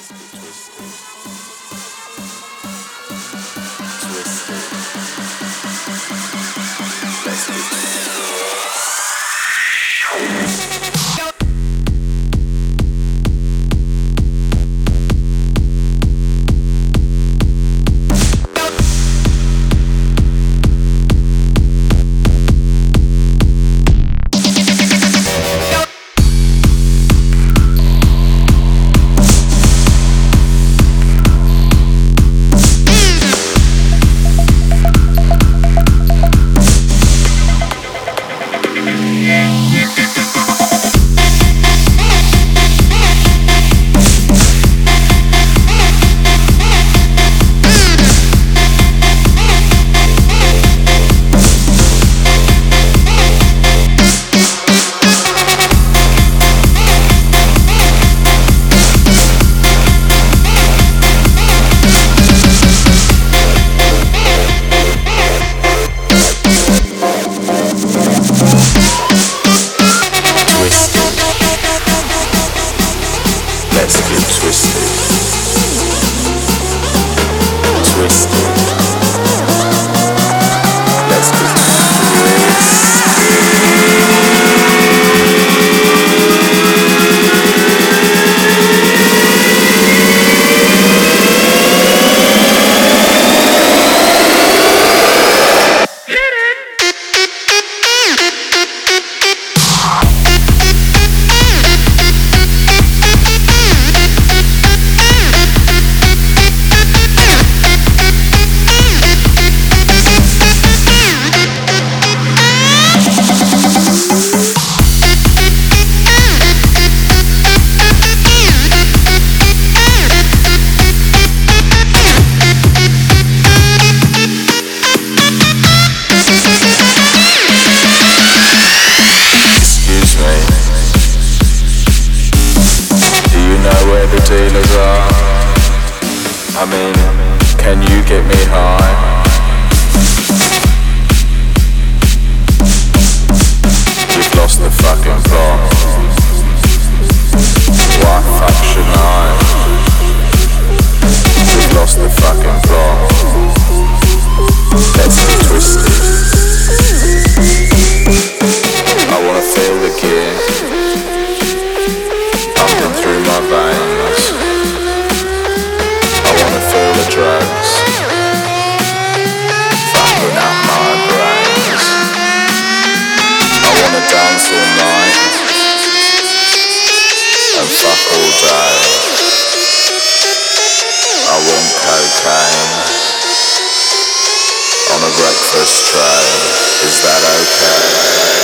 I mean, can you get me high? You've lost the fucking plot. Why fuck should I? You've lost the fucking plot. Let's get twisted. I wanna feel the gear pumping through my veins. I wanna feel the drugs fucking up my brains. I wanna dance all night and fuck all day. I want cocaine on a breakfast tray. Is that okay?